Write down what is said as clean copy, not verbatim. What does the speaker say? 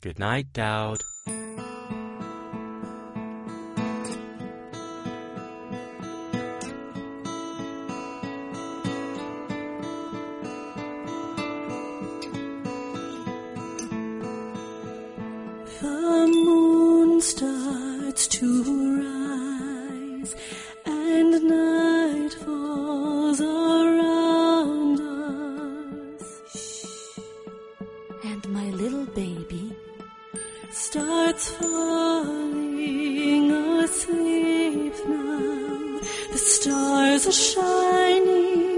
Good night, Dowd. The moon starts to rise, and night falls around us. And my little baby starts falling asleep now. The stars are shining